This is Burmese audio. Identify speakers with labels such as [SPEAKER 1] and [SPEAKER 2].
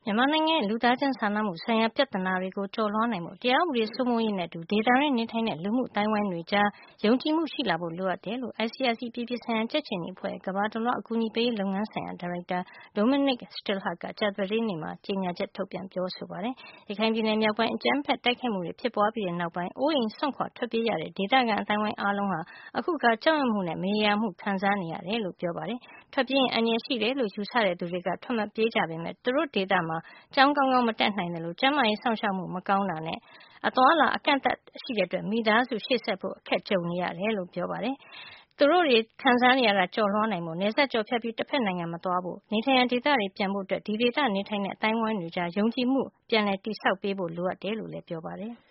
[SPEAKER 1] မြန်မာနိုင်ငံရဲ့လူသားချင်းစာနာမှုဆိုင်ရာပြဿနာတွေကိုကျော်လွှားနိုင်ဖို့တရားဥပဒေစိုးမိုးရေးနဲ့အတူဒေသတွင်းနေထိုင်တဲ့လူမှုအသိုင်းအဝိုင်းတွေကြားယုံကြည်မှုရှိလာဖို့လိုအပ်တယ်လို့ ICRC အပြည်ပြည်ဆိုင်ရာကြက်ခြေနီအဖွဲ့ရဲ့ကမ္ဘာတလွှားအကူအညီပေးရေးလုပ်ငန်းဆိုင်ရာဒါရိုက်တာ Dominic Stillhart ကကြာသပတေးနေ့မှာကြေညာချက်ထုတ်ပြန်ပြောဆိုပါတယ်။ ရခိုင်ပြည်နယ်မြောက်ပိုင်းအကြမ်းဖက်တိုက်ခိုက်မှုတွေဖြစ်ပွားပြီးတဲ့နောက်ပိုင်းအိုးအိမ်စွန့်ခွာထွက်ပြေးရတဲ့ဒေသခံအသိုင်းအဝိုင်းအားလုံးဟာအခုအခါကြောက်ရွံ့မှုနဲ့မရေရာမှုခံစားနေရတယ်လို့ပြောပါတယ်။ထွက်ပြေးရင်အန္တရာယ်ရှိတယ်လို့ယူဆတဲ့သူတွေကထွက်မပြေးကြပေမယ့်သူတို့ဒေသမှာကျောင်းကောင်းကောင်းမတက်နိုင်သလိုကျန်းမာရေးစောင့်ရှောက်မှုမကောင်းတာနဲ့အသွားအလာအကန့်အသတ်ရှိတဲ့အတွက်မိသားစုရှေ့ဆက်ဖို့အခက်ကြုံနေရတယ်လို့ပြောပါတယ်။သူတို့တွေခံစားနေရတာကျော်လွှားနိုင်ဖို့နယ်စပ်ကျော်ဖြတ်ပြီးတစ်ဖက်နိုင်ငံမသွားဖို့နေထိုင်ရာဒေသတွေပြန်ဖို့အတွက်ဒီဒေသနေထိုင်တဲ့အသိုင်းအဝိုင်းတွေကြားယုံကြည်မှုပြန်လည်တည်ဆောက်ပေးဖို့လိုအပ်တယ်လို့လည်းပြောပါတယ်။